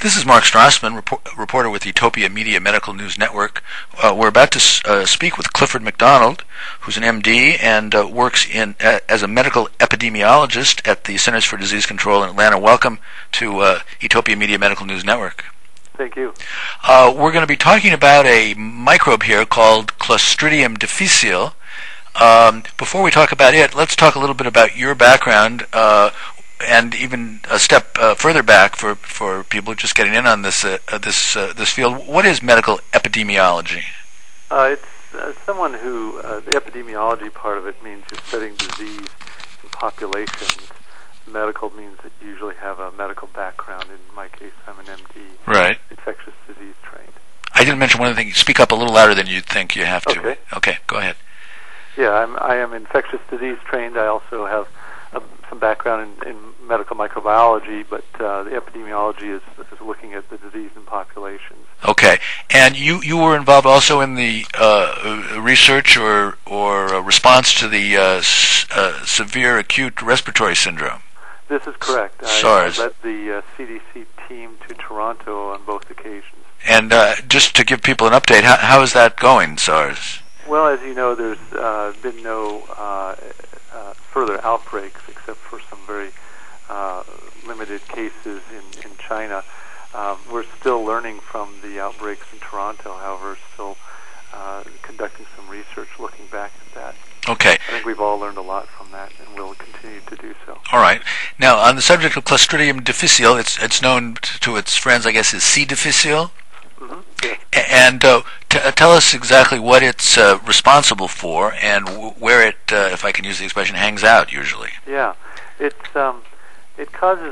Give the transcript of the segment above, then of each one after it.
This is Mark Strassman, reporter with Utopia Media Medical News Network. We're about to speak with Clifford McDonald, who's an MD and works as a medical epidemiologist at the Centers for Disease Control in Atlanta. Welcome to Utopia Media Medical News Network. Thank you. We're going to be talking about a microbe here called Clostridium difficile. Before we talk about it, let's talk a little bit about your background, and even a step further back for people just getting in on this field. What is medical epidemiology? It's someone who the epidemiology part of it means you're studying disease in populations. Medical means that you usually have a medical background. In my case, I'm an MD, right? Infectious disease trained. I didn't mention one other thing. Speak up a little louder than you'd think you have to. Okay, go ahead. Yeah, I am infectious disease trained. I also have some background in medical microbiology, but the epidemiology is looking at the disease in populations. Okay, and you were involved also in the research or response to the severe acute respiratory syndrome. This is correct. SARS. I led the CDC team to Toronto on both occasions. And just to give people an update, how is that going, SARS? Well, as you know, there's been no further outbreaks except for some very limited cases in China. We're still learning from the outbreaks in Toronto, however, still conducting some research looking back at that. Okay. I think we've all learned a lot from that, and we'll continue to do so. All right. Now, on the subject of Clostridium difficile, it's known to its friends, I guess, as C. difficile. Mm-hmm. Yeah. And tell us exactly what it's responsible for and where it, if I can use the expression, hangs out usually. Yeah, it causes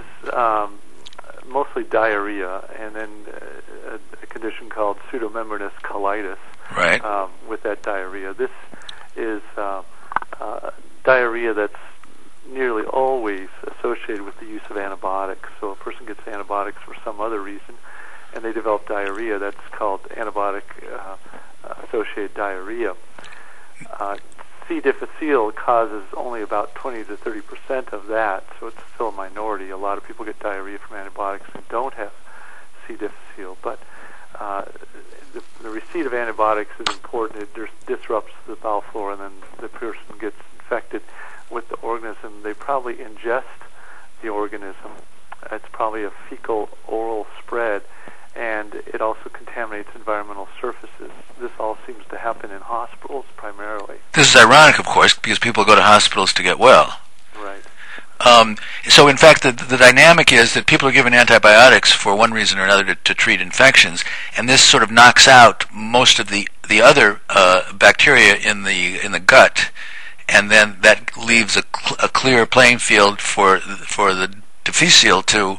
mostly diarrhea, and then a condition called pseudomembranous colitis. Right. With that diarrhea, this is diarrhea that's nearly always associated with the use of antibiotics. So a person gets antibiotics for some other reason, and they develop diarrhea. That's called antibiotic-associated diarrhea. C. difficile causes only about 20 to 30% of that, so it's still a minority. A lot of people get diarrhea from antibiotics who don't have C. difficile, but the receipt of antibiotics is important. It disrupts the bowel flora, and then the person gets infected with the organism. They probably ingest the organism. It's probably a fecal-oral spread, and it also contaminates environmental surfaces. This all seems to happen in hospitals primarily. This is ironic, of course, because people go to hospitals to get well. Right. So, in fact, the dynamic is that people are given antibiotics for one reason or another to treat infections, and this sort of knocks out most of the other bacteria in the gut, and then that leaves a clear playing field for the difficile to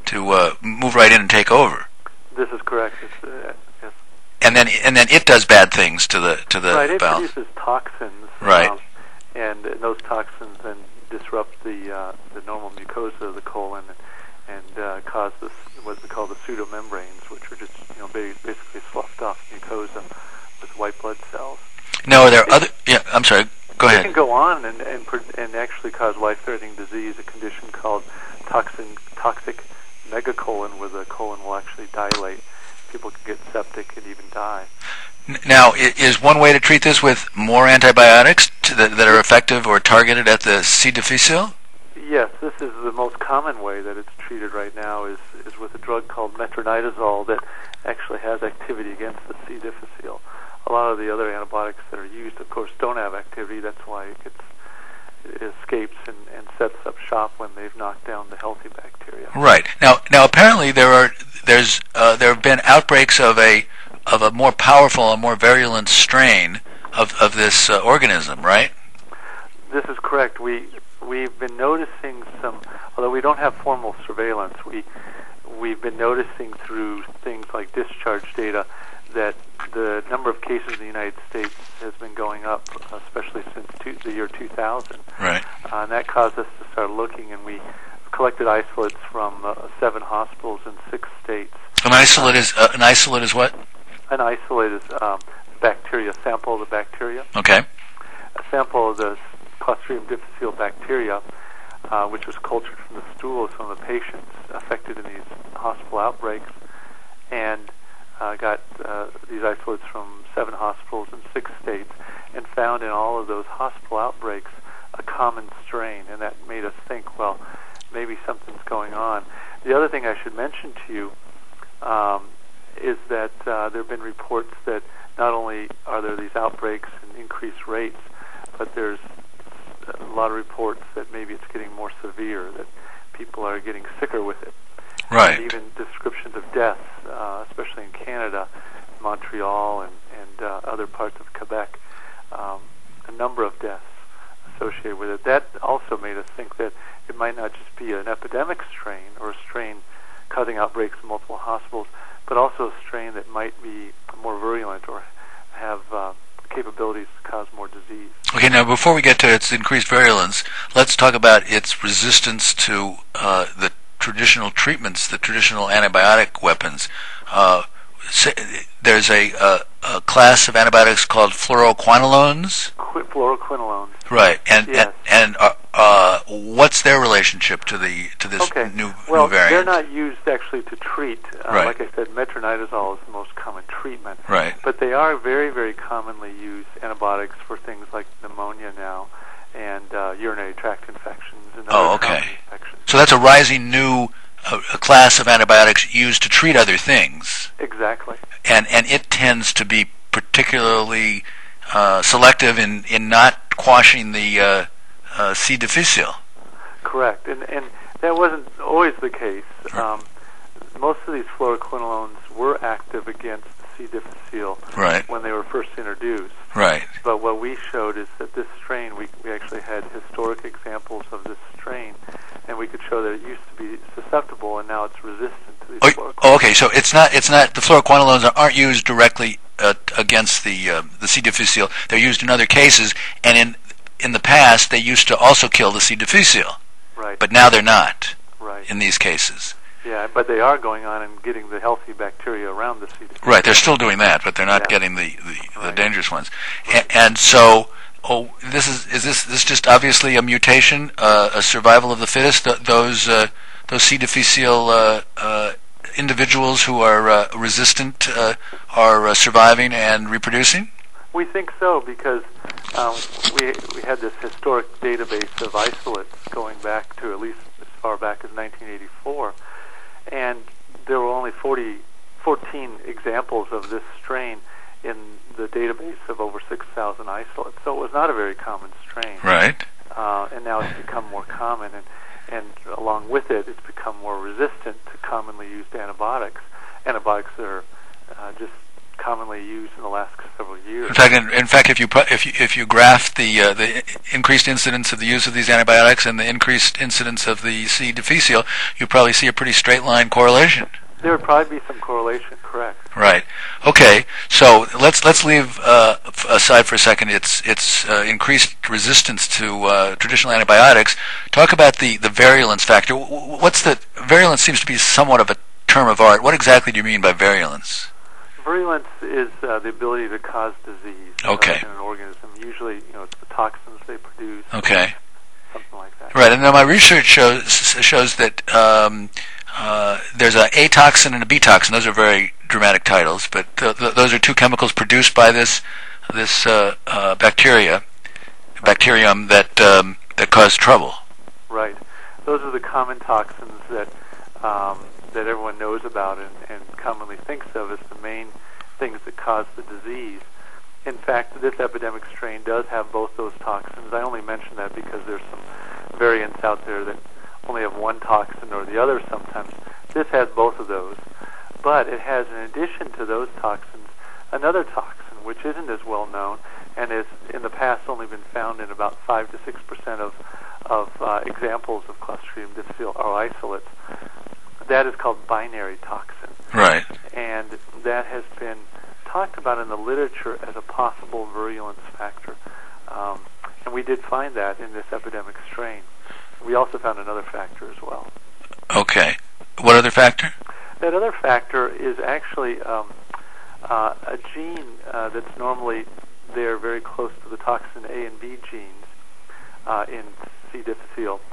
move right in and take over. This is correct. Yes. And then it does bad things to the right. It bowel. produces toxins. Right. And those toxins then disrupt the normal mucosa of the colon and cause this what we call the pseudomembranes, which are just basically sloughed off mucosa with white blood cells. No, there are other. Yeah, I'm sorry. Go ahead. It can go on and actually cause life-threatening disease, a condition called toxic megacolon, where the colon will actually dilate. People can get septic and even die. Now, is one way to treat this with more antibiotics that are effective or targeted at the C. difficile? Yes, this is the most common way that it's treated right now is with a drug called metronidazole that actually has activity against the C. difficile. A lot of the other antibiotics that are used, of course, don't have activity. That's why it escapes and sets up shop when they've knocked down the healthy bacteria. Right. Now apparently there have been outbreaks of a more powerful and more virulent strain of this organism, right? This is correct. We've been noticing some, although we don't have formal surveillance, we've been noticing through things like discharge data that the number of cases in the United States has been going up, especially since the year 2000. Right. And that caused us to start looking, and we collected isolates from 7 hospitals in 6 states. An isolate is what? An isolate is bacteria, a sample of the bacteria. Okay. A sample of the Clostridium difficile bacteria which was cultured from the stool of some of the patients affected in these hospital outbreaks, and got these isolates from 7 hospitals in 6 states, and found in all of those hospital outbreaks a common strain, and that made us think, well, maybe something's going on. The other thing I should mention to you is that there have been reports that not only are there these outbreaks and increased rates, but there's a lot of reports that maybe it's getting more severe, that people are getting sicker with it. Right. And even descriptions of deaths, especially in Canada, Montreal, and other parts of Quebec, a number of deaths associated with it. That also made us think that it might not just be an epidemic strain or a strain causing outbreaks in multiple hospitals, but also a strain that might be more virulent or have capabilities to cause more disease. Okay, now before we get to its increased virulence, let's talk about its resistance to the traditional treatments, the traditional antibiotic weapons. There's a class of antibiotics called fluoroquinolones. Fluoroquinolones. Right, yes. and what's their relationship to this new variant? They're not used actually to treat. Right. Like I said, metronidazole is the most common treatment. Right. But they are very, very commonly used antibiotics for things like pneumonia now, and urinary tract infections and other common infections. So that's a rising new a class of antibiotics used to treat other things. Exactly. And it tends to be particularly selective in not quashing the C. difficile. Correct. And that wasn't always the case. Most of these fluoroquinolones were active against C. difficile when they were first introduced. Right. But what we showed is that this strain, we actually had historic examples of this strain, and we could show that it used to be susceptible, and now it's resistant to these fluoroquinolones. Oh, okay. So it's not the fluoroquinolones aren't used directly against the C. difficile. They're used in other cases, and in the past they used to also kill the C. difficile. Right. But now they're not. Right. In these cases. Yeah, but they are going on and getting the healthy bacteria around the C. difficile. Right, they're still doing that, but they're not getting the dangerous ones. And so, is this just obviously a mutation, a survival of the fittest? Those C. difficile individuals who are resistant are surviving and reproducing? We think so, because we had this historic database of isolates going back to at least as far back as 1984, and there were only 14 examples of this strain in the database of over 6,000 isolates. So it was not a very common strain. Right. And now it's become more common, and along with it, it's become more resistant to commonly used antibiotics. Antibiotics that are just commonly used in the last several years. In fact, if you graph the increased incidence of the use of these antibiotics and the increased incidence of the C. difficile, you probably see a pretty straight line correlation. There would probably be some correlation, correct? Right. Okay. So let's leave aside for a second its increased resistance to traditional antibiotics. Talk about the virulence factor. Virulence seems to be somewhat of a term of art. What exactly do you mean by virulence? Virulence is the ability to cause disease in an organism. Usually, it's the toxins they produce. Okay. Something like that. Right, and now my research shows that there's an A toxin and a B toxin. Those are very dramatic titles, but those are two chemicals produced by this bacterium that cause trouble. Right. Those are the common toxins that everyone knows about and commonly thinks of as the main things that cause the disease. In fact, this epidemic strain does have both those toxins. I only mention that because there's some variants out there that only have one toxin or the other sometimes. This has both of those. But it has, in addition to those toxins, another toxin, which isn't as well known and has in the past only been found in about 5 to 6% of examples of Clostridium difficile or isolates. That is called binary toxin. Right. And that has been talked about in the literature as a possible virulence factor. And we did find that in this epidemic strain. We also found another factor as well. Okay. What other factor? That other factor is actually a gene that's normally there very close to the toxin A and B genes in C. difficile.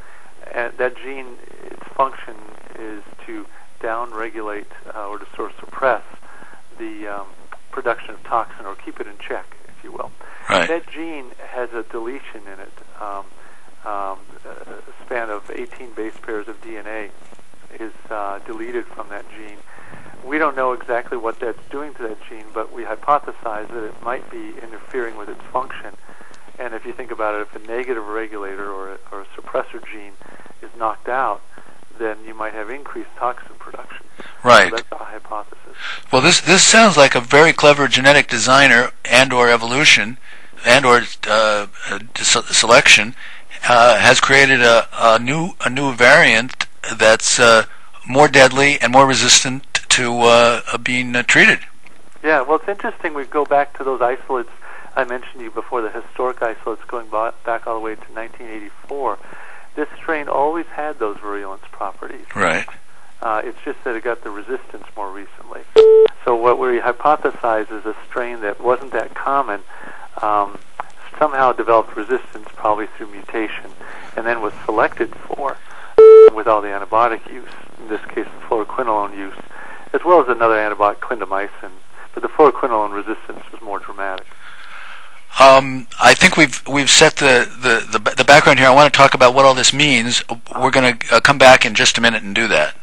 and that gene, its function is to downregulate or to sort of suppress the production of toxin, or keep it in check, if you will. Right. That gene has a deletion in it. A span of 18 base pairs of DNA is deleted from that gene. We don't know exactly what that's doing to that gene, but we hypothesize that it might be interfering with its function. And if you think about it, if a negative regulator or a suppressor gene is knocked out, then you might have increased toxin production. Right. So that's our hypothesis. Well, this sounds like a very clever genetic designer and/or evolution and/or selection has created a new variant that's more deadly and more resistant to being treated. Yeah. Well, it's interesting. We go back to those isolates I mentioned to you before, the historic isolates going back all the way to 1984. This strain always had those virulence properties. Right. It's just that it got the resistance more recently. So what we hypothesize is a strain that wasn't that common somehow developed resistance, probably through mutation, and then was selected for with all the antibiotic use, in this case the fluoroquinolone use, as well as another antibiotic, clindamycin. But the fluoroquinolone resistance was more dramatic. I think we've set the background here. I want to talk about what all this means. We're going to come back in just a minute and do that.